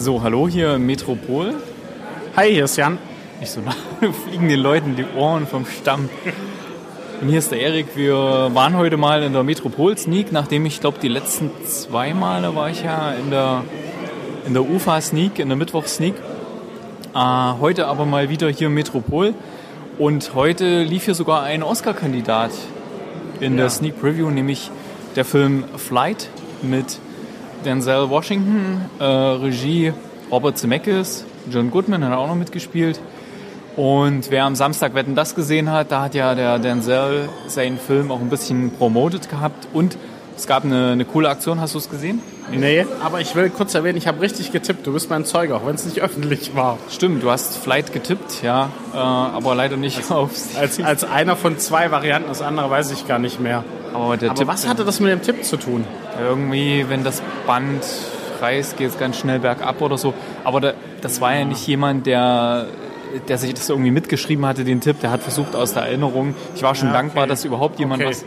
So, hallo hier im Metropol. Hi, hier ist Jan. Nicht so nah, fliegen den Leuten die Ohren vom Stamm. Und hier ist der Erik. Wir waren heute mal in der Metropol-Sneak, nachdem ich glaube, die letzten 2 Male war ich ja in der UFA-Sneak, in der Mittwoch-Sneak. Heute aber mal wieder hier im Metropol. Und heute lief hier sogar ein Oscar-Kandidat in der Sneak Preview, nämlich der Film Flight mit Denzel Washington, Regie Robert Zemeckis, John Goodman hat auch noch mitgespielt. Und wer am Samstag Wetten, das gesehen hat, da hat ja der Denzel seinen Film auch ein bisschen promotet gehabt. Und es gab eine coole Aktion, hast du es gesehen? Nee, aber ich will kurz erwähnen, ich habe richtig getippt. Du bist mein Zeuge, auch wenn es nicht öffentlich war. Stimmt, du hast Flight getippt, ja, aber leider nicht aufs... Als einer von 2 Varianten, das andere weiß ich gar nicht mehr. Aber was hatte das mit dem Tipp zu tun? Irgendwie, wenn das Band reißt, geht es ganz schnell bergab oder so. Aber das war ja nicht jemand, der sich das irgendwie mitgeschrieben hatte, den Tipp. Der hat versucht aus der Erinnerung. Ich war schon dankbar, dass überhaupt jemand was...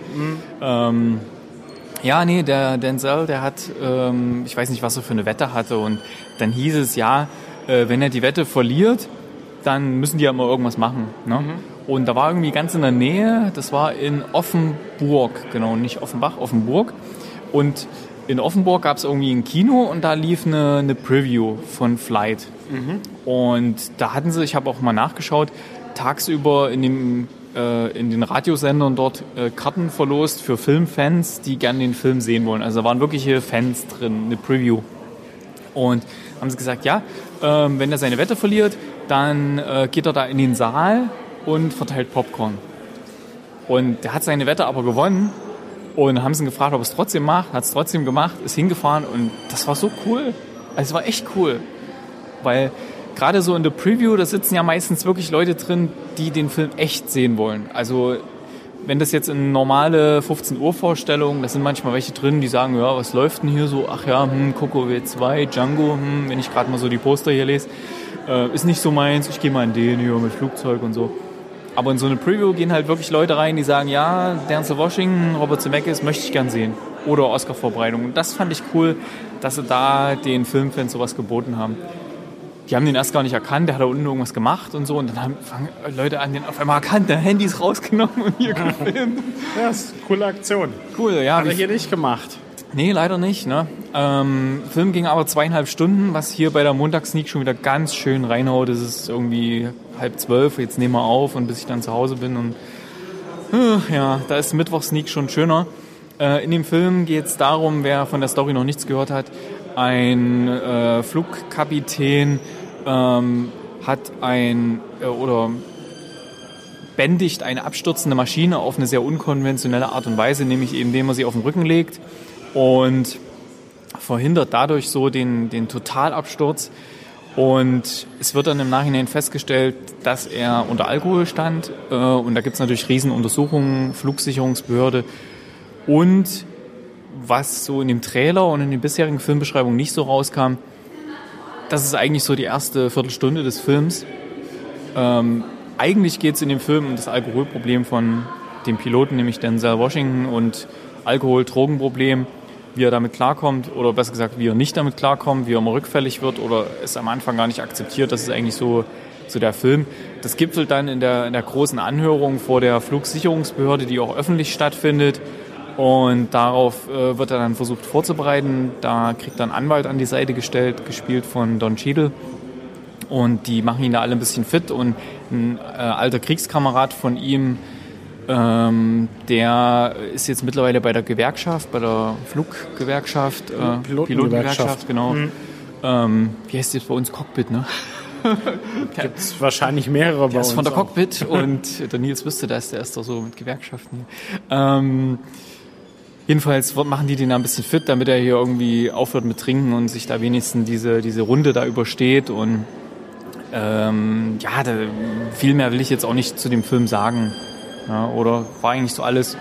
der Denzel, der hat, ich weiß nicht, was er für eine Wette hatte. Und dann hieß es, wenn er die Wette verliert, dann müssen die ja mal irgendwas machen. Ne? Und da war irgendwie ganz in der Nähe, das war in Offenburg, genau, nicht Offenbach, Offenburg. Und in Offenburg gab es irgendwie ein Kino und da lief eine Preview von Flight. Und da hatten sie, ich habe auch mal nachgeschaut, tagsüber in den Radiosendern dort Karten verlost für Filmfans, die gerne den Film sehen wollen. Also da waren wirkliche Fans drin, eine Preview. Und haben sie gesagt, wenn er seine Wette verliert, dann geht er da in den Saal und verteilt Popcorn. Und der hat seine Wette aber gewonnen und haben sie ihn gefragt, ob er es trotzdem macht. Hat es trotzdem gemacht, ist hingefahren und das war so cool. Also es war echt cool, weil gerade so in der Preview, da sitzen ja meistens wirklich Leute drin, die den Film echt sehen wollen. Also wenn das jetzt eine normale 15 Uhr Vorstellung, da sind manchmal welche drin, die sagen, ja, was läuft denn hier so? Ach ja, Coco W2, Django, wenn ich gerade mal so die Poster hier lese, ist nicht so meins, ich gehe mal in den hier mit Flugzeug und so. Aber in so eine Preview gehen halt wirklich Leute rein, die sagen, ja, Denzel Washington, Robert Zemeckis möchte ich gern sehen. Oder Oscar-Vorbereitung. Und das fand ich cool, dass sie da den Filmfans sowas geboten haben. Die haben den erst gar nicht erkannt, der hat da unten irgendwas gemacht und so. Und dann fangen Leute an, den auf einmal erkannt, der Handys rausgenommen und hier gefilmt. Ja, das ist eine coole Aktion. Cool, ja. Hat er hier nicht gemacht. Nee, leider nicht. Ne? Film ging aber 2,5 Stunden, was hier bei der Montagssneak schon wieder ganz schön reinhaut. Es ist irgendwie 11:30, jetzt nehmen wir auf und bis ich dann zu Hause bin. Und da ist Mittwochssneak schon schöner. In dem Film geht es darum, wer von der Story noch nichts gehört hat, ein Flugkapitän hat bändigt eine abstürzende Maschine auf eine sehr unkonventionelle Art und Weise, nämlich indem er sie auf den Rücken legt und verhindert dadurch so den Totalabsturz. Und es wird dann im Nachhinein festgestellt, dass er unter Alkohol stand. Und da gibt es natürlich Riesenuntersuchungen, Flugsicherungsbehörde. Und was so in dem Trailer und in den bisherigen Filmbeschreibungen nicht so rauskam, das ist eigentlich so die erste Viertelstunde des Films. Eigentlich geht es in dem Film um das Alkoholproblem von dem Piloten, nämlich Denzel Washington, und Alkohol-Drogenproblem, wie er damit klarkommt, oder besser gesagt, wie er nicht damit klarkommt, wie er immer rückfällig wird oder es am Anfang gar nicht akzeptiert. Das ist eigentlich so der Film. Das gipfelt dann in der großen Anhörung vor der Flugsicherungsbehörde, die auch öffentlich stattfindet. Und darauf wird er dann versucht vorzubereiten. Da kriegt er einen Anwalt an die Seite gestellt, gespielt von Don Cheadle. Und die machen ihn da alle ein bisschen fit. Und ein alter Kriegskamerad von ihm, der ist jetzt mittlerweile bei der Gewerkschaft, bei der Fluggewerkschaft, Pilotengewerkschaft, genau. Wie heißt das bei uns? Cockpit, ne? Gibt es wahrscheinlich mehrere bei uns. Der ist von der Cockpit und der Nils wüsste das, der ist doch so mit Gewerkschaften. Jedenfalls machen die den da ein bisschen fit, damit er hier irgendwie aufhört mit Trinken und sich da wenigstens diese Runde da übersteht. Und viel mehr will ich jetzt auch nicht zu dem Film sagen. Ja, oder war eigentlich so alles?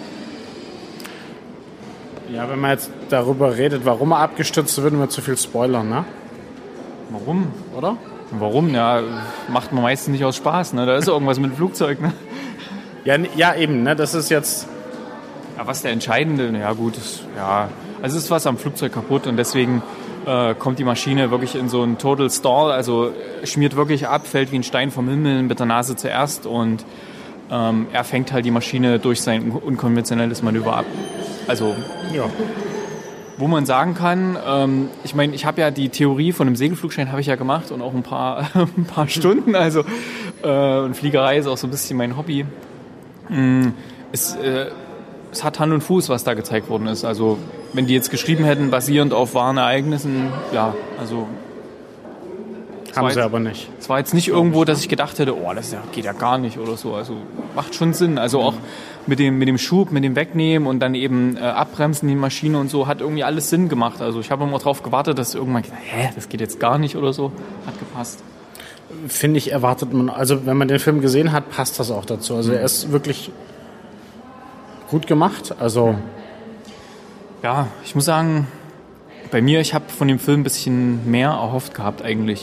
Ja, wenn man jetzt darüber redet, warum er abgestürzt ist, würden wir zu viel spoilern, ne? Warum? Oder? Warum? Ja, macht man meistens nicht aus Spaß, ne? Da ist irgendwas mit dem Flugzeug, ne? Ja, eben, ne? Das ist jetzt... Ja, was der Entscheidende, ja gut, also ist was am Flugzeug kaputt und deswegen kommt die Maschine wirklich in so einen Total Stall, also schmiert wirklich ab, fällt wie ein Stein vom Himmel mit der Nase zuerst und er fängt halt die Maschine durch sein unkonventionelles Manöver ab. Also, Ja. wo man sagen kann, ich meine, ich habe ja die Theorie von einem Segelflugschein habe ich ja gemacht und auch ein paar Stunden, also und Fliegerei ist auch so ein bisschen mein Hobby. Es hat Hand und Fuß, was da gezeigt worden ist. Also wenn die jetzt geschrieben hätten, basierend auf wahren Ereignissen, ja, also Haben sie aber nicht. es war jetzt nicht irgendwo, dass ich gedacht hätte, oh, geht ja gar nicht oder so. Also macht schon Sinn. Also auch mit dem Schub, mit dem Wegnehmen und dann eben abbremsen die Maschine und so, hat irgendwie alles Sinn gemacht. Also ich habe immer drauf gewartet, dass irgendwann gedacht, das geht jetzt gar nicht oder so. Hat gepasst. Finde ich, erwartet man, also wenn man den Film gesehen hat, passt das auch dazu. Also er ist wirklich gut gemacht. Also Ja, ich muss sagen, bei mir, ich habe von dem Film ein bisschen mehr erhofft gehabt eigentlich.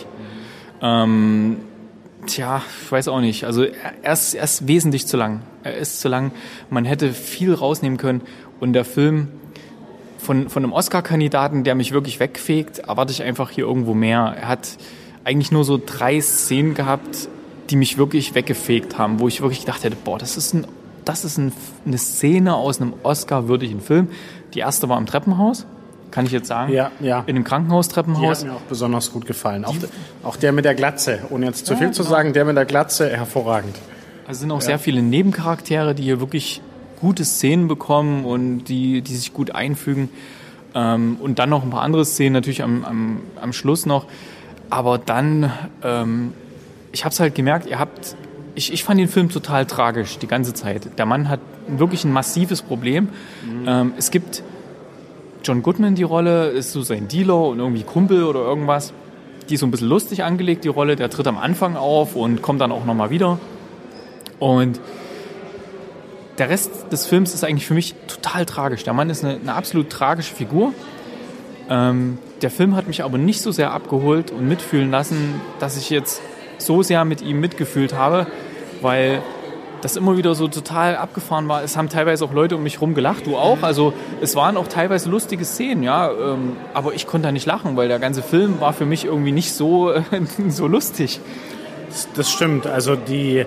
Ich weiß auch nicht. Also er ist wesentlich zu lang. Er ist zu lang. Man hätte viel rausnehmen können. Und der Film von einem Oscar-Kandidaten, der mich wirklich wegfegt, erwarte ich einfach hier irgendwo mehr. Er hat eigentlich nur so 3 Szenen gehabt, die mich wirklich weggefegt haben, wo ich wirklich gedacht hätte, boah, das ist eine Szene aus einem Oscar-würdigen Film. Die erste war im Treppenhaus, kann ich jetzt sagen. Ja. In einem Die Krankenhaustreppenhaus. hat mir auch besonders gut gefallen. Auch der mit der Glatze, ohne jetzt zu viel zu sagen, der mit der Glatze, hervorragend. Also sind auch sehr viele Nebencharaktere, die hier wirklich gute Szenen bekommen und die sich gut einfügen. Und dann noch ein paar andere Szenen natürlich am Schluss noch. Aber dann, ich habe es halt gemerkt, ich fand den Film total tragisch die ganze Zeit. Der Mann hat wirklich ein massives Problem. Es gibt John Goodman, die Rolle, ist so sein Dealer und irgendwie Kumpel oder irgendwas. Die ist so ein bisschen lustig angelegt, die Rolle. Der tritt am Anfang auf und kommt dann auch nochmal wieder. Und der Rest des Films ist eigentlich für mich total tragisch. Der Mann ist eine absolut tragische Figur. Der Film hat mich aber nicht so sehr abgeholt und mitfühlen lassen, dass ich jetzt so sehr mit ihm mitgefühlt habe, weil das immer wieder so total abgefahren war. Es haben teilweise auch Leute um mich rum gelacht, du auch. Also es waren auch teilweise lustige Szenen, ja. Aber ich konnte da nicht lachen, weil der ganze Film war für mich irgendwie nicht so, so lustig. Das stimmt. Also die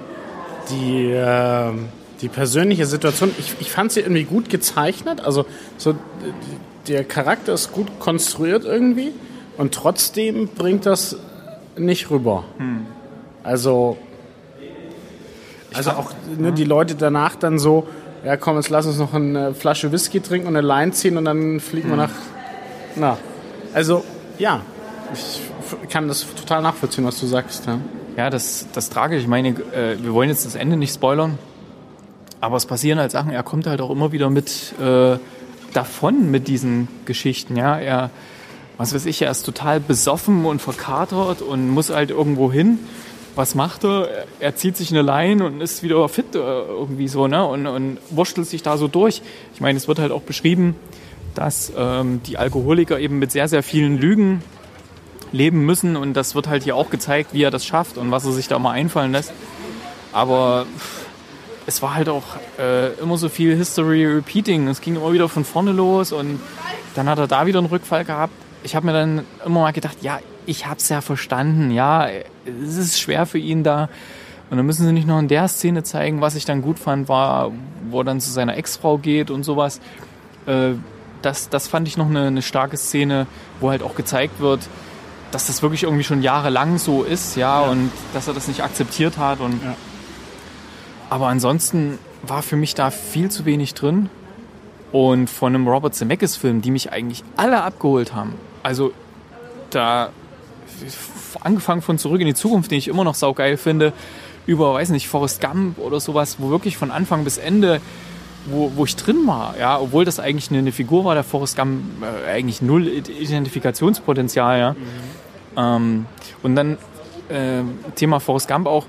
persönliche Situation, ich fand sie irgendwie gut gezeichnet. Also so der Charakter ist gut konstruiert irgendwie und trotzdem bringt das nicht rüber. Also auch die Leute danach dann so, ja komm, jetzt lass uns noch eine Flasche Whisky trinken und eine Line ziehen und dann fliegen wir nach. Also ja, ich kann das total nachvollziehen, was du sagst. Ja, ja das Tragische, ich meine, wir wollen jetzt das Ende nicht spoilern, aber es passieren halt Sachen, er kommt halt auch immer wieder mit davon mit diesen Geschichten, ja, er ist total besoffen und verkatert und muss halt irgendwo hin. Was macht er? Er zieht sich eine Line und ist wieder fit irgendwie so, ne? Und wurschtelt sich da so durch. Ich meine, es wird halt auch beschrieben, dass die Alkoholiker eben mit sehr, sehr vielen Lügen leben müssen und das wird halt hier auch gezeigt, wie er das schafft und was er sich da mal einfallen lässt. Aber es war halt auch immer so viel History Repeating. Es ging immer wieder von vorne los und dann hat er da wieder einen Rückfall gehabt. Ich habe mir dann immer mal gedacht, ja, ich habe es ja verstanden, ja, es ist schwer für ihn da. Und dann müssen sie nicht noch in der Szene zeigen, was ich dann gut fand, war, wo er dann zu seiner Ex-Frau geht und sowas. Das fand ich noch eine starke Szene, wo halt auch gezeigt wird, dass das wirklich irgendwie schon jahrelang so ist, ja. Und dass er das nicht akzeptiert hat. Und aber ansonsten war für mich da viel zu wenig drin. Und von einem Robert Zemeckis-Film, die mich eigentlich alle abgeholt haben. Also da angefangen von Zurück in die Zukunft, den ich immer noch saugeil finde, über, weiß nicht, Forrest Gump oder sowas, wo wirklich von Anfang bis Ende, wo ich drin war, ja, obwohl das eigentlich eine Figur war, der Forrest Gump, eigentlich null Identifikationspotenzial, ja. Und dann Thema Forrest Gump auch,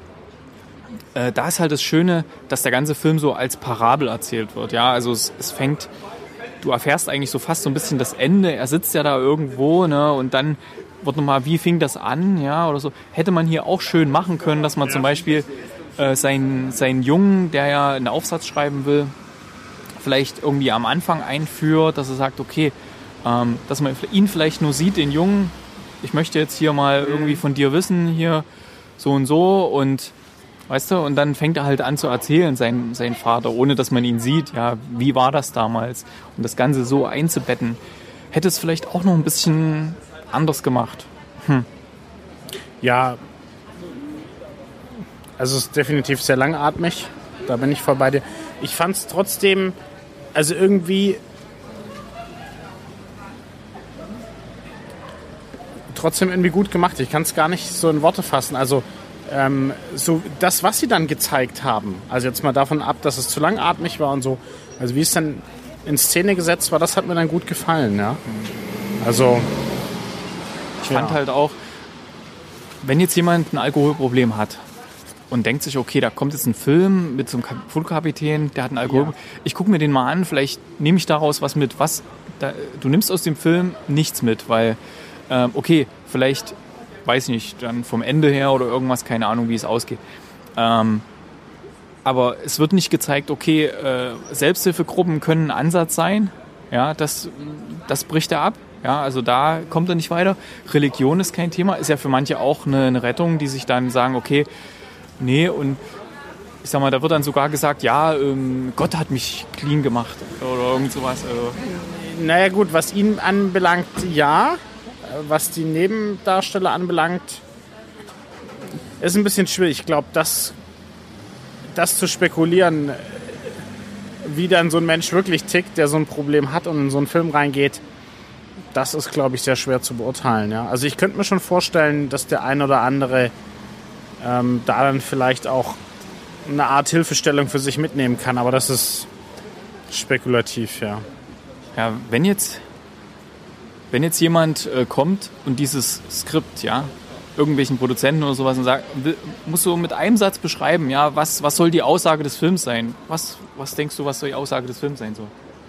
da ist halt das Schöne, dass der ganze Film so als Parabel erzählt wird, ja, also es fängt, du erfährst eigentlich so fast so ein bisschen das Ende, er sitzt ja da irgendwo, ne, und dann wird nochmal, wie fing das an, ja, oder so. Hätte man hier auch schön machen können, dass man zum Beispiel seinen Jungen, der ja einen Aufsatz schreiben will, vielleicht irgendwie am Anfang einführt, dass er sagt, okay, dass man ihn vielleicht nur sieht, den Jungen, ich möchte jetzt hier mal irgendwie von dir wissen, hier so und weißt du, und dann fängt er halt an zu erzählen, sein Vater, ohne dass man ihn sieht, ja, wie war das damals? Und das Ganze so einzubetten, hätte es vielleicht auch noch ein bisschen anders gemacht. Ja, also es ist definitiv sehr langatmig, da bin ich voll bei dir. Ich fand es trotzdem, also irgendwie gut gemacht. Ich kann es gar nicht so in Worte fassen. Also so das, was sie dann gezeigt haben, also jetzt mal davon ab, dass es zu langatmig war und so, also wie es dann in Szene gesetzt war, das hat mir dann gut gefallen, ja. Also ich fand halt auch, wenn jetzt jemand ein Alkoholproblem hat und denkt sich, okay, da kommt jetzt ein Film mit so einem Flugkapitän, der hat ein Alkoholproblem, ich gucke mir den mal an, vielleicht nehme ich daraus was mit. Du nimmst aus dem Film nichts mit, weil okay, vielleicht, weiß nicht, dann vom Ende her oder irgendwas, keine Ahnung, wie es ausgeht. Aber es wird nicht gezeigt, okay, Selbsthilfegruppen können ein Ansatz sein. Ja, das bricht er ab. Ja, also da kommt er nicht weiter. Religion ist kein Thema, ist ja für manche auch eine Rettung, die sich dann sagen, okay, nee, und ich sag mal, da wird dann sogar gesagt, ja, Gott hat mich clean gemacht oder irgend sowas. Also. Naja gut, was ihn anbelangt, ja. Was die Nebendarsteller anbelangt, ist ein bisschen schwierig. Ich glaube, das zu spekulieren, wie dann so ein Mensch wirklich tickt, der so ein Problem hat und in so einen Film reingeht, das ist, glaube ich, sehr schwer zu beurteilen. Ja? Also ich könnte mir schon vorstellen, dass der ein oder andere da dann vielleicht auch eine Art Hilfestellung für sich mitnehmen kann. Aber das ist spekulativ, ja. Ja, wenn jetzt jemand kommt und dieses Skript, ja, irgendwelchen Produzenten oder sowas und sagt, musst du mit einem Satz beschreiben, ja, was soll die Aussage des Films sein? Was denkst du, was soll die Aussage des Films sein soll?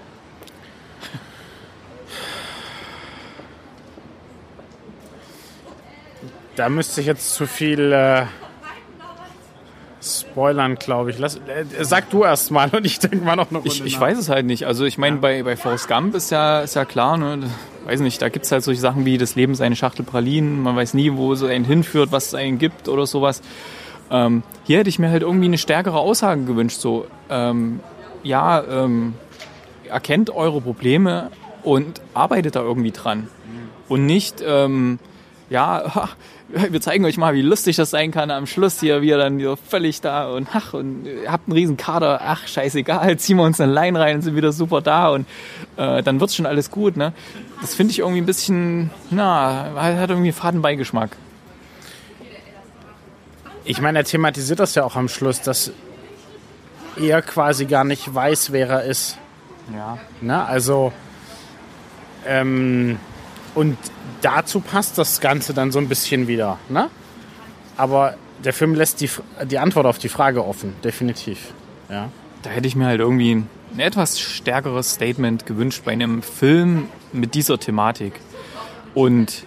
Da müsste ich jetzt zu viel spoilern, glaube ich. Sag du erst mal und ich denke mal noch eine Runde Ich weiß es halt nicht. Also ich meine, bei Forrest Gump ist ja klar, ne? Weiß nicht, da gibt es halt solche Sachen wie das Leben ist eine Schachtel Pralinen. Man weiß nie, wo es einen hinführt, was es einen gibt oder sowas. Hier hätte ich mir halt irgendwie eine stärkere Aussage gewünscht. So, erkennt eure Probleme und arbeitet da irgendwie dran. Und nicht, wir zeigen euch mal, wie lustig das sein kann am Schluss hier, wie ihr dann wieder völlig da und ihr habt einen riesen Kader, scheißegal, ziehen wir uns eine Line rein und sind wieder super da und dann wird's schon alles gut, ne? Das finde ich irgendwie ein bisschen, hat irgendwie einen faden Beigeschmack. Ich meine, er thematisiert das ja auch am Schluss, dass er quasi gar nicht weiß, wer er ist. Ja. Na, also, und dazu passt das Ganze dann so ein bisschen wieder, ne? Aber der Film lässt die Antwort auf die Frage offen, definitiv. Ja. Da hätte ich mir halt irgendwie ein etwas stärkeres Statement gewünscht bei einem Film mit dieser Thematik. Und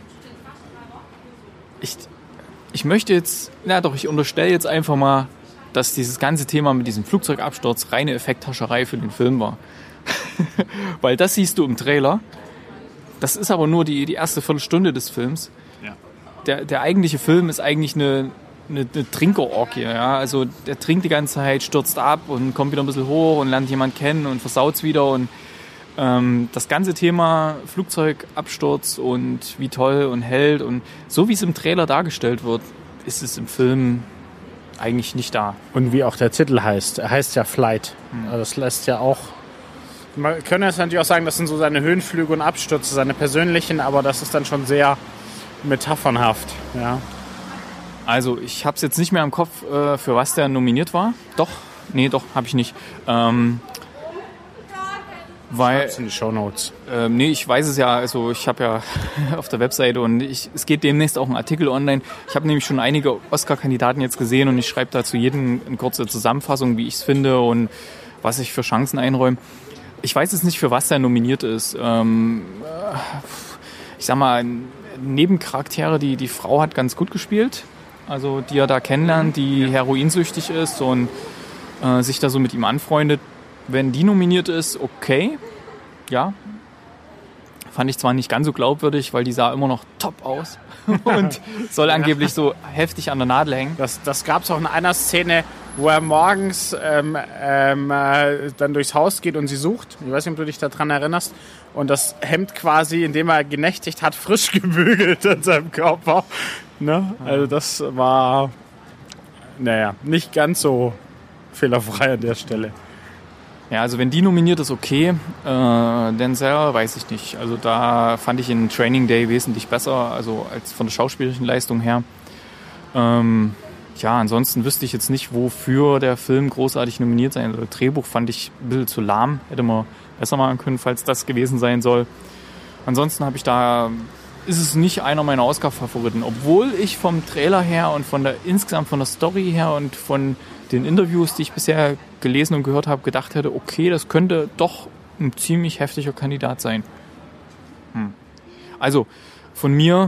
ich möchte jetzt, ich unterstelle jetzt einfach mal, dass dieses ganze Thema mit diesem Flugzeugabsturz reine Effekthascherei für den Film war. Weil das siehst du im Trailer. Das ist aber nur die erste Viertelstunde des Films. Ja. Der eigentliche Film ist eigentlich eine Trinkerorgie. Ja? Also der trinkt die ganze Zeit, stürzt ab und kommt wieder ein bisschen hoch und lernt jemanden kennen und versaut's wieder. Und das ganze Thema Flugzeugabsturz und wie toll und Held und so wie es im Trailer dargestellt wird, ist es im Film eigentlich nicht da. Und wie auch der Titel heißt. Er heißt ja Flight. Also das lässt ja auch... Man könnte jetzt natürlich auch sagen, das sind so seine Höhenflüge und Abstürze, seine persönlichen, aber das ist dann schon sehr metaphernhaft. Ja. Also ich habe es jetzt nicht mehr im Kopf, für was der nominiert war. Doch, habe ich nicht. Weil in die Shownotes. Ich weiß es ja, also ich habe ja auf der Webseite und es geht demnächst auch ein Artikel online. Ich habe nämlich schon einige Oscar-Kandidaten jetzt gesehen und ich schreibe dazu jedem eine kurze Zusammenfassung, wie ich es finde und was ich für Chancen einräume. Ich weiß jetzt nicht, für was er nominiert ist. Ich sag mal, Nebencharaktere, die Frau hat ganz gut gespielt. Also die er da kennenlernt, die heroinsüchtig ist und sich da so mit ihm anfreundet. Wenn die nominiert ist, okay. Ja. Fand ich zwar nicht ganz so glaubwürdig, weil die sah immer noch top aus und soll angeblich so heftig an der Nadel hängen. Das gab es auch in einer Szene, wo er morgens dann durchs Haus geht und sie sucht. Ich weiß nicht, ob du dich daran erinnerst. Und das Hemd quasi, in dem er genächtigt hat, frisch gebügelt an seinem Körper. Ne? Also das war, nicht ganz so fehlerfrei an der Stelle. Ja, also wenn die nominiert ist, okay. Denzel, weiß ich nicht. Also da fand ich in Training Day wesentlich besser, also als von der schauspielerischen Leistung her. Ansonsten wüsste ich jetzt nicht, wofür der Film großartig nominiert sein soll. Drehbuch fand ich ein bisschen zu lahm. Hätte man besser machen können, falls das gewesen sein soll. Ansonsten ist es nicht einer meiner Oscar-Favoriten. Obwohl ich vom Trailer her und insgesamt von der Story her und von den Interviews, die ich bisher gelesen und gehört habe, gedacht hätte, okay, das könnte doch ein ziemlich heftiger Kandidat sein. Also, von mir,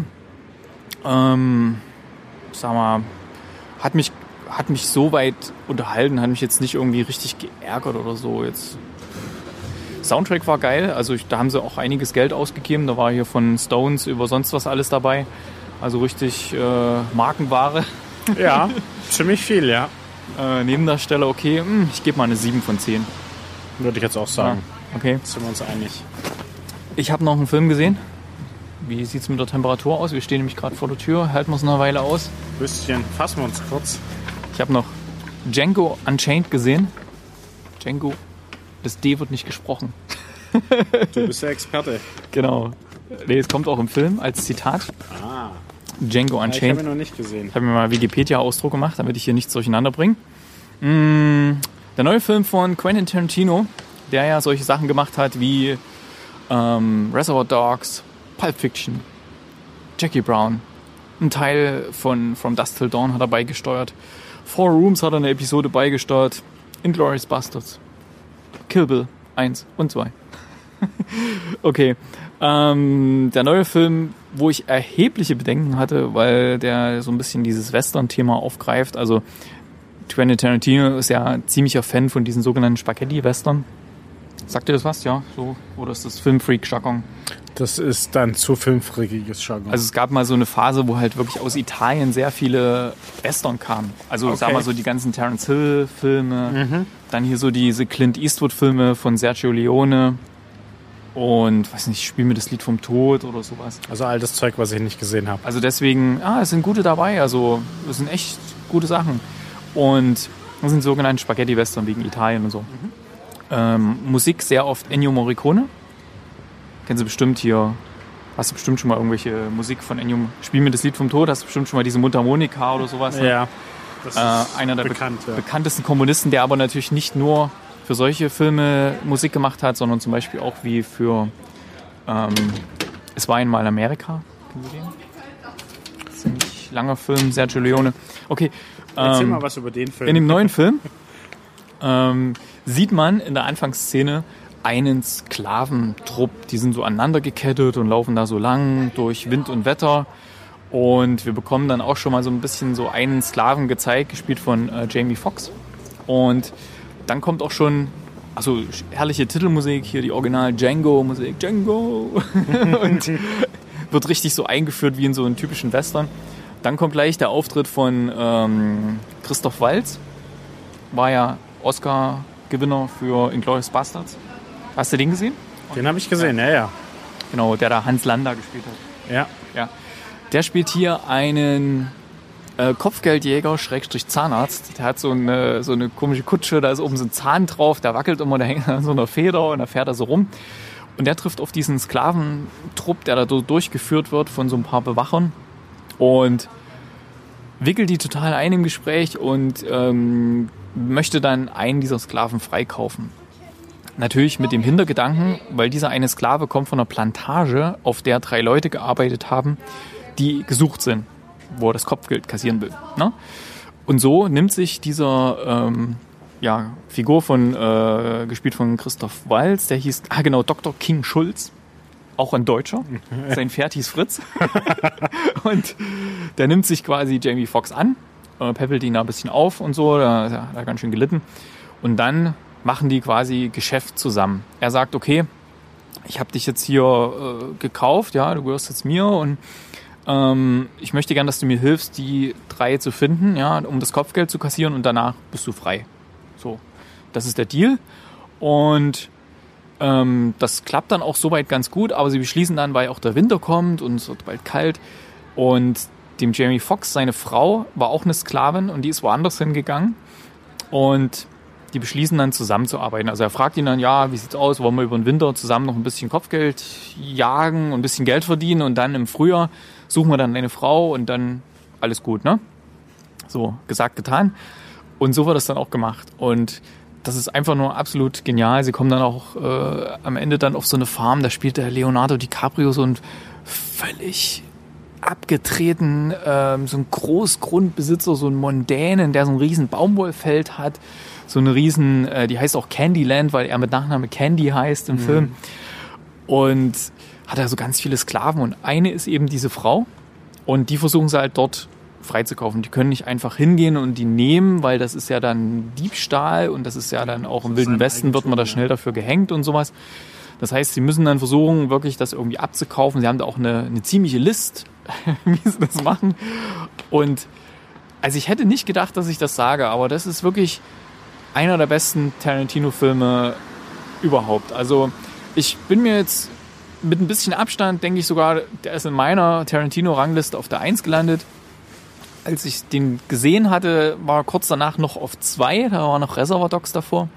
hat mich so weit unterhalten, hat mich jetzt nicht irgendwie richtig geärgert oder so. Jetzt Soundtrack war geil, also da haben sie auch einiges Geld ausgegeben. Da war hier von Stones über sonst was alles dabei. Also richtig Markenware. Ja, ziemlich viel, ja. Nebendarsteller, okay, ich gebe mal eine 7 von 10. Würde ich jetzt auch sagen. Ja, okay. Sind wir uns einig. Ich habe noch einen Film gesehen. Wie sieht es mit der Temperatur aus? Wir stehen nämlich gerade vor der Tür. Halten wir es noch eine Weile aus? Bisschen. Fassen wir uns kurz. Ich habe noch Django Unchained gesehen. Django, das D wird nicht gesprochen. Du bist der Experte. Genau. Nee, es kommt auch im Film als Zitat. Django Unchained. Ich habe ihn noch nicht gesehen. Ich habe mir mal Wikipedia-Ausdruck gemacht, damit ich hier nichts durcheinander bringe. Der neue Film von Quentin Tarantino, der ja solche Sachen gemacht hat wie Reservoir Dogs, Pulp Fiction, Jackie Brown. Ein Teil von From Dusk Till Dawn hat er beigesteuert. Four Rooms hat er eine Episode beigesteuert. Inglourious Basterds. Kill Bill 1 und 2. Okay. Der neue Film, wo ich erhebliche Bedenken hatte, weil der so ein bisschen dieses Western-Thema aufgreift. Also Quentin Tarantino ist ja ein ziemlicher Fan von diesen sogenannten Spaghetti-Western. Sagt ihr das was? Ja, so. Oder ist das Filmfreak-Jargon? Das ist dann zu filmfreakiges Jargon. Also es gab mal so eine Phase, wo halt wirklich aus Italien sehr viele Western kamen. Also sag mal so die ganzen Terence Hill-Filme, dann hier so diese Clint Eastwood-Filme von Sergio Leone und, weiß nicht, Spiel mir das Lied vom Tod oder sowas. Also all das Zeug, was ich nicht gesehen habe. Also deswegen, es sind gute dabei, also es sind echt gute Sachen. Und das sind sogenannte Spaghetti-Western wegen Italien und so. Musik sehr oft Ennio Morricone. Kennen Sie bestimmt hier, hast du bestimmt schon mal irgendwelche Musik von Ennio, Spiel mir das Lied vom Tod, hast du bestimmt schon mal diese Mundharmonika oder sowas. Ne? Ja, das ist einer der bekannt, bekanntesten Komponisten, der aber natürlich nicht nur für solche Filme Musik gemacht hat, sondern zum Beispiel auch wie für Es war einmal Amerika. Kennen Sie den? Ziemlich langer Film, Sergio Leone. Okay. Erzähl mal was über den Film. In dem neuen Film sieht man in der Anfangsszene einen Sklaventrupp, die sind so aneinander gekettet und laufen da so lang durch Wind und Wetter. Und wir bekommen dann auch schon mal so ein bisschen so einen Sklaven gezeigt, gespielt von Jamie Foxx. Und dann kommt auch schon, also herrliche Titelmusik, hier die Original Django-Musik, Django. Und wird richtig so eingeführt wie in so einen typischen Western. Dann kommt gleich der Auftritt von Christoph Waltz, war ja Oscar-Gewinner für Inglourious Basterds. Hast du den gesehen? Den habe ich gesehen, ja. Genau, der da Hans Landa gespielt hat. Ja. Der spielt hier einen Kopfgeldjäger, Schrägstrich Zahnarzt. Der hat so eine komische Kutsche, da ist oben so ein Zahn drauf, der wackelt immer, der hängt an so einer Feder und da fährt er so rum. Und der trifft auf diesen Sklaventrupp, der da durchgeführt wird von so ein paar Bewachern und wickelt die total ein im Gespräch und möchte dann einen dieser Sklaven freikaufen. Natürlich mit dem Hintergedanken, weil dieser eine Sklave kommt von einer Plantage, auf der 3 Leute gearbeitet haben, die gesucht sind, wo er das Kopfgeld kassieren will. Ne? Und so nimmt sich dieser Figur gespielt von Christoph Waltz, der hieß, Dr. King Schulz, auch ein Deutscher. Sein Pferd hieß Fritz. Und der nimmt sich quasi Jamie Foxx an, peppelt ihn da ein bisschen auf und so, da hat er ganz schön gelitten. Und dann machen die quasi Geschäft zusammen. Er sagt, okay, ich habe dich jetzt hier gekauft, ja, du gehörst jetzt mir und ich möchte gern, dass du mir hilfst, die 3 zu finden, ja, um das Kopfgeld zu kassieren und danach bist du frei. So, das ist der Deal. Und das klappt dann auch soweit ganz gut, aber sie beschließen dann, weil auch der Winter kommt und es wird bald kalt und dem Jamie Foxx, seine Frau, war auch eine Sklavin und die ist woanders hingegangen und die beschließen dann zusammenzuarbeiten. Also er fragt ihn dann, ja, wie sieht's aus, wollen wir über den Winter zusammen noch ein bisschen Kopfgeld jagen und ein bisschen Geld verdienen und dann im Frühjahr suchen wir dann eine Frau und dann alles gut, ne? So, gesagt, getan. Und so wird das dann auch gemacht. Und das ist einfach nur absolut genial. Sie kommen dann auch am Ende dann auf so eine Farm, da spielt der Leonardo DiCaprio so ein völlig abgetreten, so ein Großgrundbesitzer, so ein Mondänen, der so ein riesen Baumwollfeld hat, so eine riesen, die heißt auch Candyland, weil er mit Nachname Candy heißt im Film. Und hat er so ganz viele Sklaven und eine ist eben diese Frau und die versuchen sie halt dort freizukaufen. Die können nicht einfach hingehen und die nehmen, weil das ist ja dann Diebstahl und das ist ja dann auch im Wilden Westen wird man da schnell dafür gehängt und sowas. Das heißt, sie müssen dann versuchen, wirklich das irgendwie abzukaufen. Sie haben da auch eine ziemliche List, wie sie das machen. Und also ich hätte nicht gedacht, dass ich das sage, aber das ist wirklich einer der besten Tarantino-Filme überhaupt. Also ich bin mir jetzt mit ein bisschen Abstand, denke ich sogar, der ist in meiner Tarantino-Rangliste auf der 1 gelandet. Als ich den gesehen hatte, war kurz danach noch auf 2, da war noch Reservoir Dogs davor.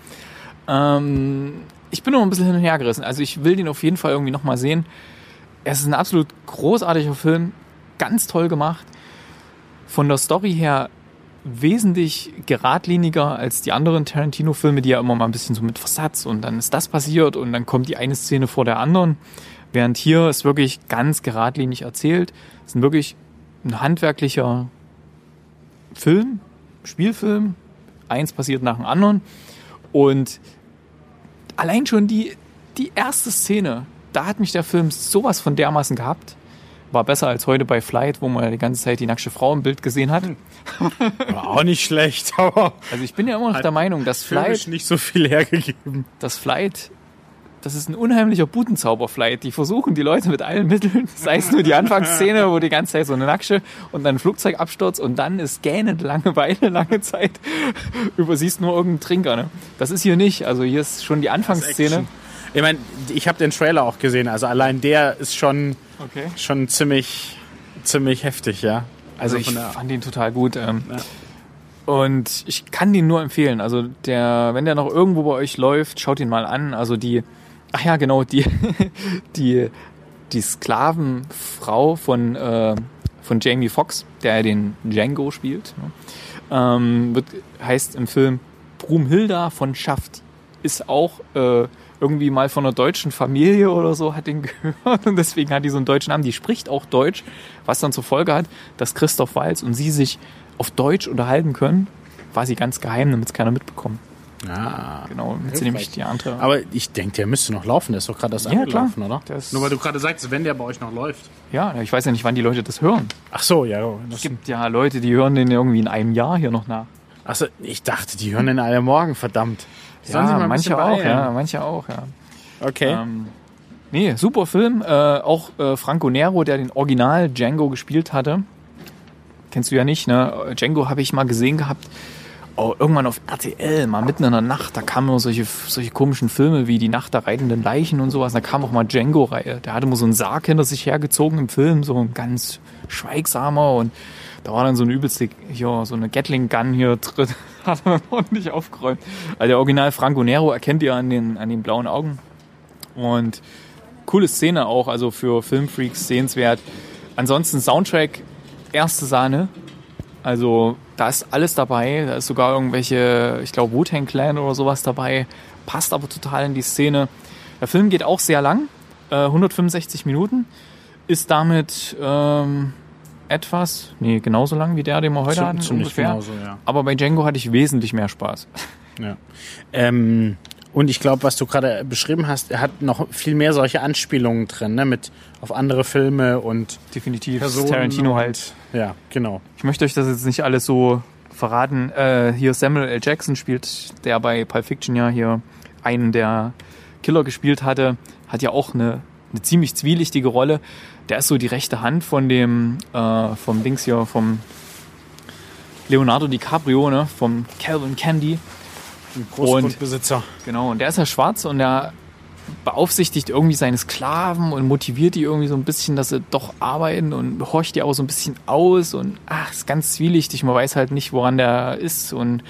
Ich bin noch ein bisschen hin und her gerissen. Also ich will den auf jeden Fall irgendwie nochmal sehen. Es ist ein absolut großartiger Film, ganz toll gemacht. Von der Story her wesentlich geradliniger als die anderen Tarantino-Filme, die ja immer mal ein bisschen so mit Versatz und dann ist das passiert und dann kommt die eine Szene vor der anderen. Während hier ist wirklich ganz geradlinig erzählt. Es ist wirklich ein handwerklicher Film, Spielfilm. Eins passiert nach dem anderen. Und allein schon die erste Szene, da hat mich der Film sowas von dermaßen gehabt. War besser als heute bei Flight, wo man die ganze Zeit die nackte Frau im Bild gesehen hat. War auch nicht schlecht, aber... Also ich bin ja immer noch der Meinung, dass Flight... nicht so viel hergegeben. Das Flight, das ist ein unheimlicher Butenzauber-Flight. Die versuchen die Leute mit allen Mitteln, sei es nur die Anfangsszene, wo die ganze Zeit so eine Nacksche und dann ein Flugzeug abstürzt und dann ist gähnend Langeweile, lange Zeit, übersiehst nur irgendeinen Trinker. Ne? Das ist hier nicht. Also hier ist schon die Anfangsszene. Ich meine, ich habe den Trailer auch gesehen. Also allein der ist schon ziemlich heftig, ja. Also ich fand den total gut. Und ich kann den nur empfehlen. Also wenn der noch irgendwo bei euch läuft, schaut ihn mal an. Also die Sklavenfrau von Jamie Foxx, der den Django spielt, heißt im Film Brumhilda von Schaft. Ist auch irgendwie mal von einer deutschen Familie oder so, hat den gehört und deswegen hat die so einen deutschen Namen. Die spricht auch Deutsch, was dann zur Folge hat, dass Christoph Waltz und sie sich auf Deutsch unterhalten können, quasi ganz geheim, damit es keiner mitbekommt. Ah, genau, mit sie nämlich die andere. Aber ich denke, der müsste noch laufen, der ist doch gerade erst angelaufen, oder? Nur weil du gerade sagst, wenn der bei euch noch läuft. Ja, ich weiß ja nicht, wann die Leute das hören. Ach so, ja. Es gibt ja Leute, die hören den irgendwie in einem Jahr hier noch nach. Achso, ich dachte, die hören den alle morgen, verdammt. Ja, manche auch, ja. Okay. Nee, super Film. Auch Franco Nero, der den Original Django gespielt hatte. Kennst du ja nicht, ne? Django habe ich mal gesehen gehabt. Oh, irgendwann auf RTL, mal mitten in der Nacht. Da kamen immer solche komischen Filme wie Die Nacht der reitenden Leichen und sowas. Da kam auch mal Django-Reihe. Der hatte immer so einen Sarg hinter sich hergezogen im Film. So ein ganz schweigsamer. Und da war dann so eine übelste, hier, so eine Gatling-Gun hier drin. Hat er ordentlich aufgeräumt. Also der Original Franco Nero erkennt ihr an den blauen Augen. Und coole Szene auch, also für Filmfreaks sehenswert. Ansonsten Soundtrack, erste Sahne. Also da ist alles dabei. Da ist sogar irgendwelche, ich glaube Wu-Tang Clan oder sowas dabei. Passt aber total in die Szene. Der Film geht auch sehr lang. 165 Minuten. Ist damit genauso lang wie der, den wir heute hatten. Ungefähr. Genauso, ja. Aber bei Django hatte ich wesentlich mehr Spaß. Ja. Und ich glaube, was du gerade beschrieben hast, er hat noch viel mehr solche Anspielungen drin, ne, mit auf andere Filme und definitiv Personen Tarantino halt. Ja, genau. Ich möchte euch das jetzt nicht alles so verraten. Hier Samuel L. Jackson spielt, der bei Pulp Fiction ja hier einen der Killer gespielt hatte, hat ja auch eine ziemlich zwielichtige Rolle. Der ist so die rechte Hand vom Leonardo DiCaprio, ne? Vom Calvin Candy. Ein Großgrundbesitzer. Genau, und der ist ja schwarz und der beaufsichtigt irgendwie seine Sklaven und motiviert die irgendwie so ein bisschen, dass sie doch arbeiten und horcht die auch so ein bisschen aus und ist ganz zwielichtig. Man weiß halt nicht, woran der ist und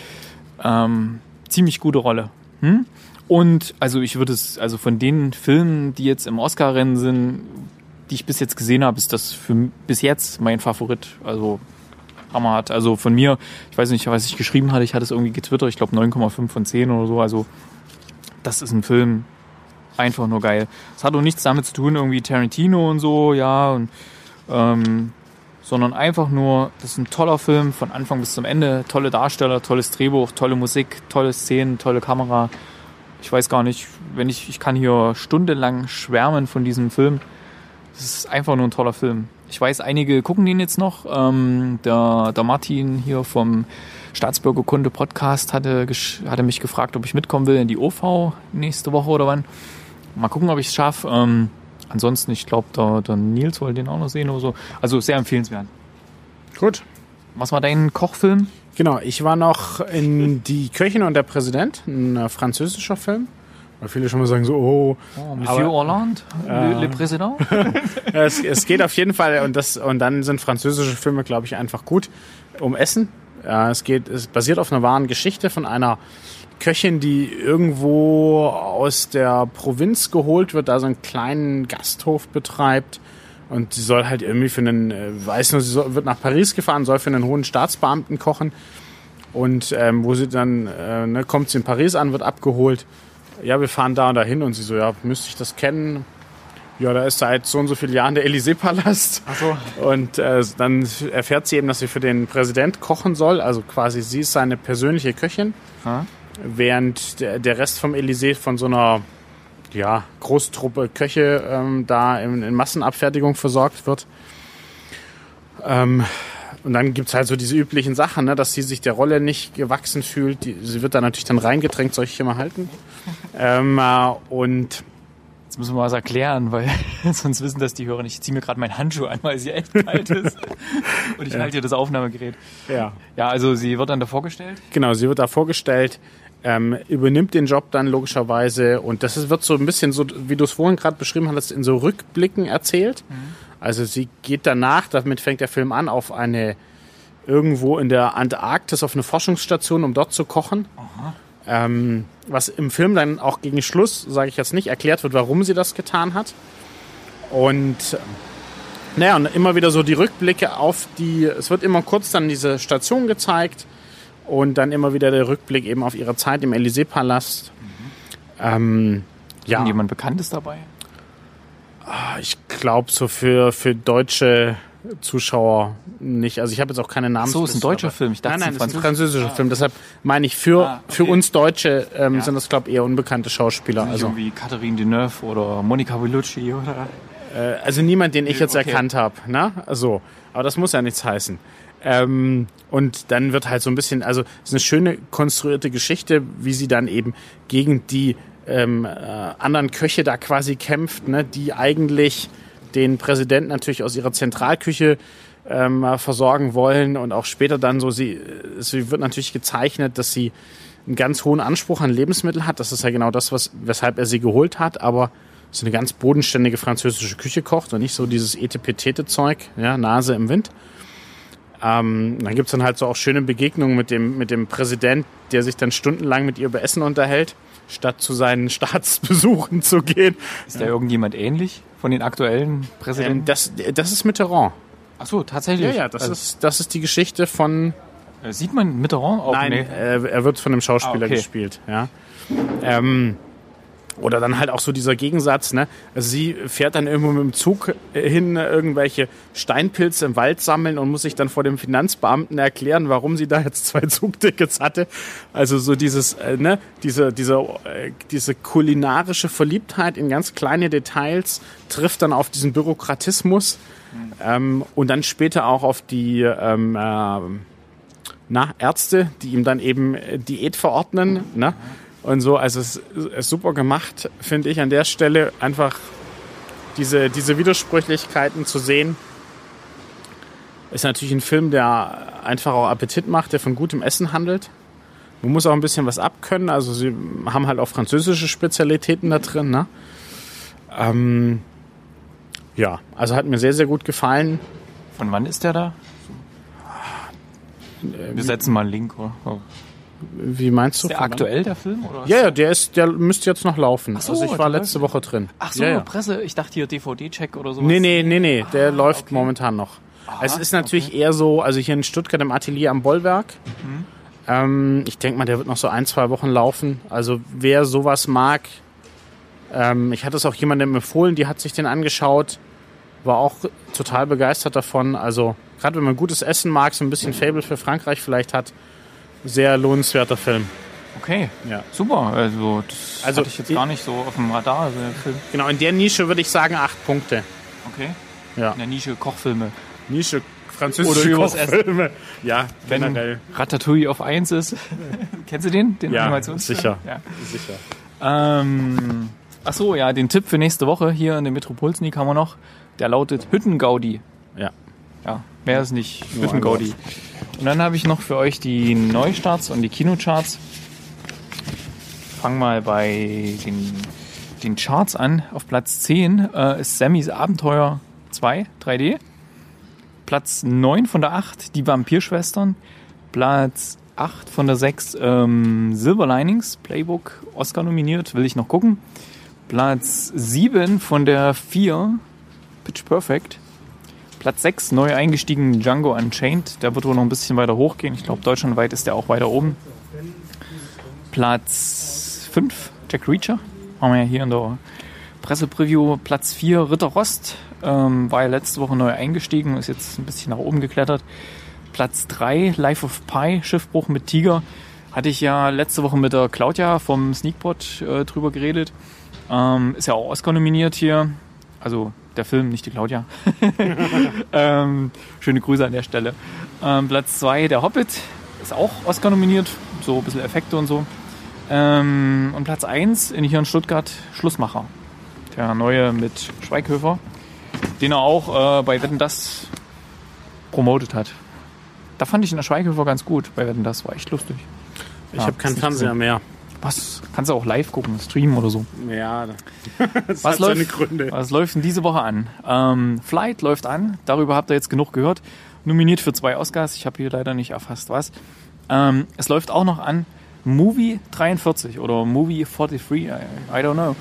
ziemlich gute Rolle. Und also also von den Filmen, die jetzt im Oscar-Rennen sind, die ich bis jetzt gesehen habe, ist das bis jetzt mein Favorit. Also hammerhart. Also von mir, ich weiß nicht, was ich geschrieben hatte, ich hatte es irgendwie getwittert, ich glaube 9,5 von 10 oder so. Also das ist ein Film, einfach nur geil. Es hat auch nichts damit zu tun, irgendwie Tarantino und so, ja, und sondern einfach nur, das ist ein toller Film von Anfang bis zum Ende. Tolle Darsteller, tolles Drehbuch, tolle Musik, tolle Szenen, tolle Kamera. Ich weiß gar nicht, ich kann hier stundenlang schwärmen von diesem Film. Das ist einfach nur ein toller Film. Ich weiß, einige gucken den jetzt noch. Der Martin hier vom Staatsbürgerkunde-Podcast hatte mich gefragt, ob ich mitkommen will in die OV nächste Woche oder wann. Mal gucken, ob ich es schaffe. Ansonsten, ich glaube, der Nils wollte den auch noch sehen oder so. Also sehr empfehlenswert. Gut. Was war dein Kochfilm? Genau, ich war noch in Die Köchin und der Präsident, ein französischer Film. Weil viele schon mal sagen so, Monsieur Hollande, le Président. Es geht auf jeden Fall, und dann sind französische Filme, glaube ich, einfach gut um Essen. Es basiert auf einer wahren Geschichte von einer Köchin, die irgendwo aus der Provinz geholt wird, da so einen kleinen Gasthof betreibt. Und sie soll halt irgendwie für einen, wird nach Paris gefahren, soll für einen hohen Staatsbeamten kochen. Und wo sie dann, kommt sie in Paris an, wird abgeholt. Ja, wir fahren da und dahin. Und sie so, ja, müsste ich das kennen? Ja, da ist seit so und so vielen Jahren der Élysée-Palast. Ach so. Und dann erfährt sie eben, dass sie für den Präsident kochen soll. Also quasi sie ist seine persönliche Köchin. Während der Rest vom Élysée von so einer Großtruppe Köche da in Massenabfertigung versorgt wird. Und dann gibt's halt so diese üblichen Sachen, ne, dass sie sich der Rolle nicht gewachsen fühlt. Sie wird da natürlich dann reingedrängt, soll ich hier mal halten. Und jetzt müssen wir was erklären, weil sonst wissen das die Hörer nicht. Ich ziehe mir gerade meinen Handschuh an, weil sie echt kalt ist. Und ich halte hier das Aufnahmegerät. Ja, also sie wird dann da vorgestellt? Genau, sie wird da vorgestellt, übernimmt den Job dann logischerweise. Und wird so ein bisschen so, wie du es vorhin gerade beschrieben hast, in so Rückblicken erzählt. Also sie geht danach, damit fängt der Film an, auf irgendwo in der Antarktis auf eine Forschungsstation, um dort zu kochen. Was im Film dann auch gegen Schluss, sage ich jetzt nicht, erklärt wird, warum sie das getan hat. Und und immer wieder so die Rückblicke es wird immer kurz dann diese Station gezeigt und dann immer wieder der Rückblick eben auf ihre Zeit im Élysée-Palast. Jemand Bekanntes dabei? Ich glaube, so für deutsche Zuschauer nicht. Also ich habe jetzt auch keine Namen. So, ist ein deutscher Film. Ich dachte, nein, es ist ein französischer Film. Deshalb meine ich, für uns Deutsche sind das, glaube ich, eher unbekannte Schauspieler. Also wie Catherine Deneuve oder Monica Bellucci oder? Also niemand, den ich jetzt erkannt habe. Also, aber das muss ja nichts heißen. Und dann wird halt so ein bisschen, also es ist eine schöne konstruierte Geschichte, wie sie dann eben gegen die anderen Köche da quasi kämpft, ne, die eigentlich den Präsidenten natürlich aus ihrer Zentralküche versorgen wollen und auch später dann so, sie wird natürlich gezeichnet, dass sie einen ganz hohen Anspruch an Lebensmittel hat. Das ist ja genau das, weshalb er sie geholt hat, aber so eine ganz bodenständige französische Küche kocht und nicht so dieses Etepetete-Zeug, ja, Nase im Wind. Dann gibt's dann halt so auch schöne Begegnungen mit dem Präsident, der sich dann stundenlang mit ihr über Essen unterhält, statt zu seinen Staatsbesuchen zu gehen. Ist da irgendjemand ähnlich von den aktuellen Präsidenten? Das ist Mitterrand. Ach so, tatsächlich? Ja, das ist die Geschichte von... Sieht man Mitterrand auch? Nein, er wird von einem Schauspieler gespielt. Ja. Oder dann halt auch so dieser Gegensatz, ne? Also sie fährt dann irgendwo mit dem Zug hin, irgendwelche Steinpilze im Wald sammeln und muss sich dann vor dem Finanzbeamten erklären, warum sie da jetzt 2 Zugtickets hatte. Also so dieses, diese kulinarische Verliebtheit in ganz kleine Details trifft dann auf diesen Bürokratismus und dann später auch auf die Ärzte, die ihm dann eben Diät verordnen, ne? und so. Also es ist super gemacht, finde ich, an der Stelle einfach diese Widersprüchlichkeiten zu sehen. Ist natürlich ein Film, der einfach auch Appetit macht, der von gutem Essen handelt. Man muss auch ein bisschen was abkönnen. Also sie haben halt auch französische Spezialitäten da drin. Ne? Ja, also hat mir sehr, sehr gut gefallen. Von wann ist der da? Wir setzen mal einen Link. Oder? Wie meinst du? Ist der aktuell, der Film? Oder ja, der müsste jetzt noch laufen. Ach so, also ich war letzte Woche drin. Ach so, ja. Presse. Ich dachte hier DVD-Check oder sowas. Nee. Der läuft momentan noch. Es ist natürlich eher so, also hier in Stuttgart im Atelier am Bollwerk. Ich denke mal, der wird noch so 1-2 Wochen laufen. Also wer sowas mag, ich hatte es auch jemandem empfohlen, die hat sich den angeschaut, war auch total begeistert davon. Also gerade wenn man gutes Essen mag, so ein bisschen Faible für Frankreich vielleicht hat, sehr lohnenswerter Film. Okay, ja. Super. Also das hatte ich jetzt gar nicht so auf dem Radar. Also der Film. Genau, in der Nische würde ich sagen 8 Punkte. Okay. Ja. In der Nische Kochfilme. Nische französische Kochfilme. Ja, generell. Wenn Ratatouille auf 1 ist. Kennst du den? Den ja, Animationsfilm? sicher. Ja, sicher. Achso, ja, den Tipp für nächste Woche hier in der Metropol-Sneak haben wir noch. Der lautet Hüttengaudi. Ja. Ja, mehr ist nicht. Hüttengaudi. Und dann habe ich noch für euch die Neustarts und die Kinocharts. Fang mal bei den Charts an. Auf Platz 10 ist Sammys Abenteuer 2 3D. Platz 9 von der 8 die Vampirschwestern. Platz 8 von der 6 Silver Linings Playbook, Oscar nominiert, will ich noch gucken. Platz 7 von der 4 Pitch Perfect. Platz 6 neu eingestiegen Django Unchained, der wird wohl noch ein bisschen weiter hochgehen. Ich glaube deutschlandweit ist der auch weiter oben. Platz 5 Jack Reacher, haben wir ja hier in der Pressepreview. Platz 4 Ritter Rost, war ja letzte Woche neu eingestiegen, ist jetzt ein bisschen nach oben geklettert. Platz 3 Life of Pi, Schiffbruch mit Tiger. Hatte ich ja letzte Woche mit der Claudia vom Sneakpot drüber geredet. Ist ja auch Oscar nominiert hier. Also der Film, nicht die Claudia. Schöne Grüße an der Stelle. Platz 2 der Hobbit, ist auch Oscar nominiert. So ein bisschen Effekte und so. Und Platz 1 hier in Stuttgart Schlussmacher. Der neue mit Schweighöfer, den er auch bei Wetten, dass promotet hat. Da fand ich in der Schweighöfer ganz gut. Bei Wetten, das war echt lustig. Ich habe keinen Fernseher mehr. Was? Kannst du auch live gucken, streamen oder so? Ja, das hat seine Gründe. Was läuft denn diese Woche an? Flight läuft an. Darüber habt ihr jetzt genug gehört. Nominiert für 2 Oscars. Ich habe hier leider nicht erfasst, was. Es läuft auch noch an Movie 43 oder Movie 43. I don't know.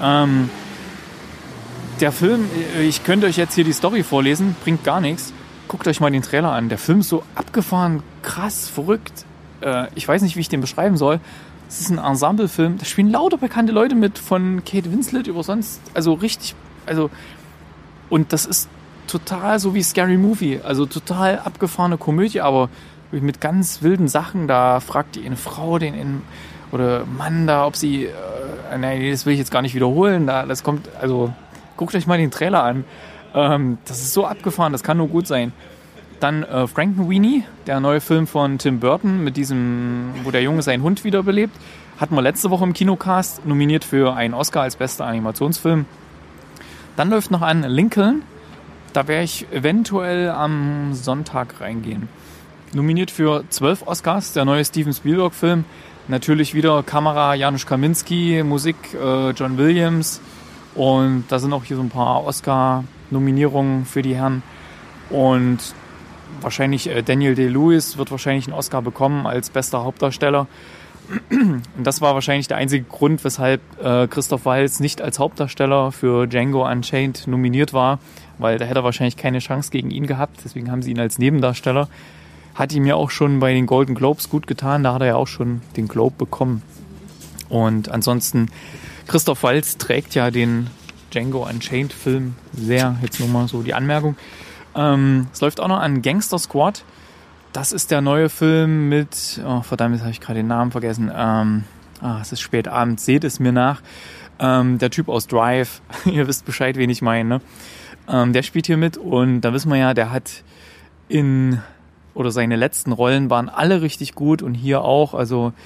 Der Film, ich könnte euch jetzt hier die Story vorlesen, bringt gar nichts. Guckt euch mal den Trailer an. Der Film ist so abgefahren, krass, verrückt. Ich weiß nicht, wie ich den beschreiben soll. Es ist ein Ensemblefilm. Da spielen lauter bekannte Leute mit, von Kate Winslet über sonst. Also richtig, und das ist total so wie Scary Movie. Also total abgefahrene Komödie, aber mit ganz wilden Sachen. Da fragt die eine Frau oder Mann da, ob sie, nein, das will ich jetzt gar nicht wiederholen. Das kommt, also guckt euch mal den Trailer an. Das ist so abgefahren, das kann nur gut sein. Dann Frankenweenie, der neue Film von Tim Burton, mit diesem, wo der Junge seinen Hund wiederbelebt. Hatten wir letzte Woche im Kinocast, nominiert für einen Oscar als bester Animationsfilm. Dann läuft noch an Lincoln, da werde ich eventuell am Sonntag reingehen. Nominiert für 12 Oscars, der neue Steven Spielberg-Film. Natürlich wieder Kamera Janusz Kaminski, Musik John Williams. Und da sind auch hier so ein paar Oscar-Nominierungen für die Herren. Und wahrscheinlich Daniel Day-Lewis wird wahrscheinlich einen Oscar bekommen als bester Hauptdarsteller. Und das war wahrscheinlich der einzige Grund, weshalb Christoph Waltz nicht als Hauptdarsteller für Django Unchained nominiert war, weil da hätte er wahrscheinlich keine Chance gegen ihn gehabt. Deswegen haben sie ihn als Nebendarsteller. Hat ihm ja auch schon bei den Golden Globes gut getan. Da hat er ja auch schon den Globe bekommen. Und ansonsten, Christoph Waltz trägt ja den Django Unchained Film sehr. Jetzt nur mal so die Anmerkung. Es läuft auch noch an Gangster Squad. Das ist der neue Film mit, verdammt, jetzt habe ich gerade den Namen vergessen. Es ist spät abends, seht es mir nach. Der Typ aus Drive, ihr wisst Bescheid, wen ich meine. Ne? Der spielt hier mit und da wissen wir ja, der hat seine letzten Rollen waren alle richtig gut und hier auch. Also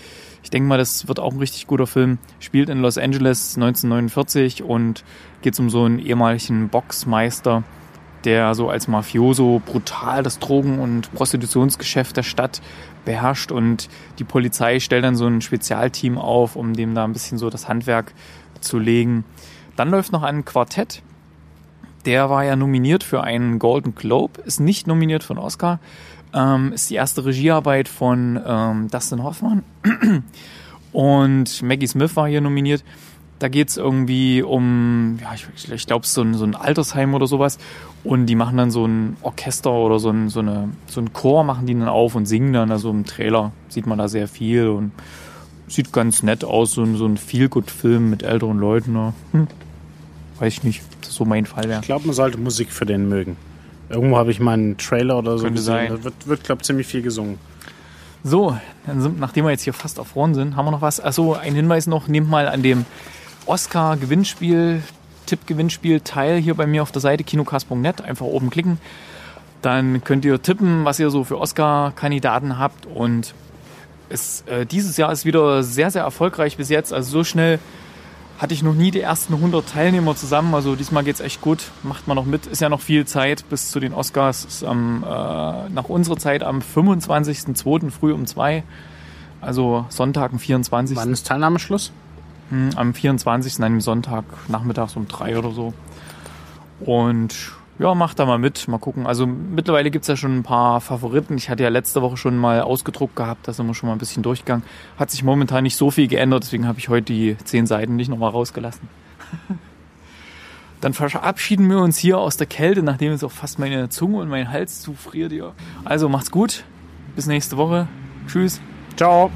Ich denke mal, das wird auch ein richtig guter Film. Spielt in Los Angeles 1949 und geht um so einen ehemaligen Boxmeister, der so als Mafioso brutal das Drogen- und Prostitutionsgeschäft der Stadt beherrscht, und die Polizei stellt dann so ein Spezialteam auf, um dem da ein bisschen so das Handwerk zu legen. Dann läuft noch ein Quartett. Der war ja nominiert für einen Golden Globe, ist nicht nominiert für einen Oscar. Ist die erste Regiearbeit von Dustin Hoffman und Maggie Smith war hier nominiert. Da geht's irgendwie um, ja, ich glaube, so ein Altersheim oder sowas, und die machen dann so ein Orchester oder so ein Chor machen die dann auf und singen dann. Also im Trailer sieht man da sehr viel und sieht ganz nett aus, so ein Feel-Good-Film mit älteren Leuten. Ne? Weiß ich nicht, das ist so mein Fall. Ja. Ich glaube, man sollte Musik für den mögen. Irgendwo habe ich mal einen Trailer oder so Könnte gesehen. sein. Da wird glaube ich, ziemlich viel gesungen. So, dann nachdem wir jetzt hier fast auf Rohren sind, haben wir noch was. Achso, ein Hinweis noch, nehmt mal an dem Oscar-Gewinnspiel, Tipp-Gewinnspiel teil hier bei mir auf der Seite kinocast.net. Einfach oben klicken. Dann könnt ihr tippen, was ihr so für Oscar-Kandidaten habt. Und dieses Jahr ist wieder sehr, sehr erfolgreich bis jetzt. Also so schnell hatte ich noch nie die ersten 100 Teilnehmer zusammen. Also diesmal geht's echt gut. Macht man noch mit. Ist ja noch viel Zeit bis zu den Oscars. Ist nach unserer Zeit am 25.02. früh um 2. Also Sonntag, am 24. Wann ist Teilnahmeschluss? Am 24. an dem Sonntag, nachmittags um 3 oder so. Und ja, macht da mal mit. Mal gucken. Also mittlerweile gibt's ja schon ein paar Favoriten. Ich hatte ja letzte Woche schon mal ausgedruckt gehabt. Da sind wir schon mal ein bisschen durchgegangen. Hat sich momentan nicht so viel geändert. Deswegen habe ich heute die 10 Seiten nicht nochmal rausgelassen. Dann verabschieden wir uns hier aus der Kälte, nachdem jetzt auch fast meine Zunge und mein Hals zufriert hier. Also macht's gut. Bis nächste Woche. Tschüss. Ciao.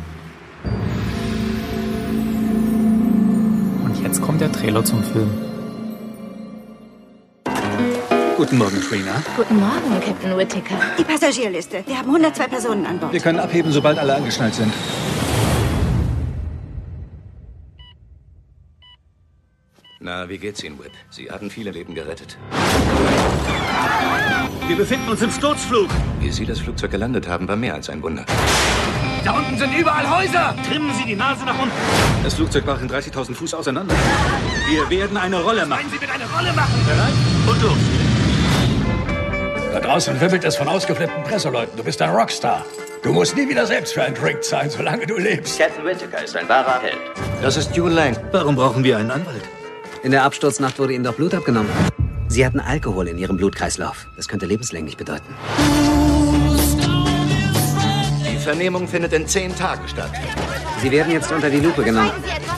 Und jetzt kommt der Trailer zum Film. Guten Morgen, Trina. Guten Morgen, Captain Whittaker. Die Passagierliste. Wir haben 102 Personen an Bord. Wir können abheben, sobald alle angeschnallt sind. Na, wie geht's Ihnen, Whip? Sie haben viele Leben gerettet. Wir befinden uns im Sturzflug. Wie Sie das Flugzeug gelandet haben, war mehr als ein Wunder. Da unten sind überall Häuser. Trimmen Sie die Nase nach unten. Das Flugzeug brach in 30.000 Fuß auseinander. Wir werden eine Rolle machen. Wollen Sie mit einer Rolle machen? Bereit? Und los. Da draußen wimmelt es von ausgeflippten Presseleuten. Du bist ein Rockstar. Du musst nie wieder selbst für einen Drink zahlen, solange du lebst. Captain Whittaker ist ein wahrer Held. Das ist Jewel Lang. Warum brauchen wir einen Anwalt? In der Absturznacht wurde Ihnen doch Blut abgenommen. Sie hatten Alkohol in Ihrem Blutkreislauf. Das könnte lebenslänglich bedeuten. Die Vernehmung findet in 10 Tagen statt. Sie werden jetzt unter die Lupe genommen.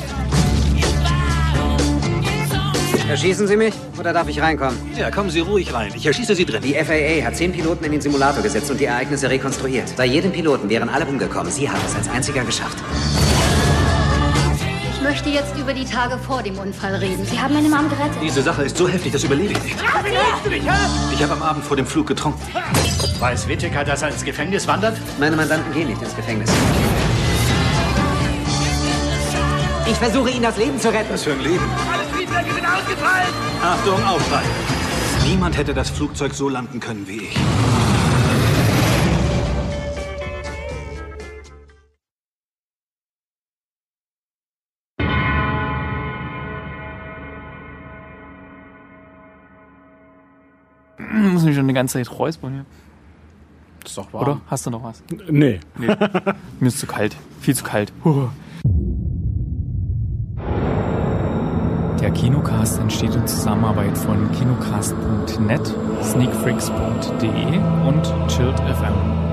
Erschießen Sie mich oder darf ich reinkommen? Ja, kommen Sie ruhig rein. Ich erschieße Sie drin. Die FAA hat 10 Piloten in den Simulator gesetzt und die Ereignisse rekonstruiert. Bei jedem Piloten wären alle umgekommen. Sie haben es als einziger geschafft. Ich möchte jetzt über die Tage vor dem Unfall reden. Sie haben meine Mom gerettet. Diese Sache ist so heftig, das überlebe ich nicht. Ich habe am Abend vor dem Flug getrunken. Weiß Whittaker, dass er ins Gefängnis wandert? Meine Mandanten gehen nicht ins Gefängnis. Ich versuche, Ihnen das Leben zu retten. Was für ein Leben. Alle Triebwerke sind ausgefallen. Achtung, Aufprall. Niemand hätte das Flugzeug so landen können wie ich. Muss mich schon die ganze Zeit räuspern hier. Das ist doch warm. Oder? Hast du noch was? Nee. Mir ist zu kalt. Viel zu kalt. Der Kinocast entsteht in Zusammenarbeit von kinocast.net, sneakfreaks.de und Chilled FM.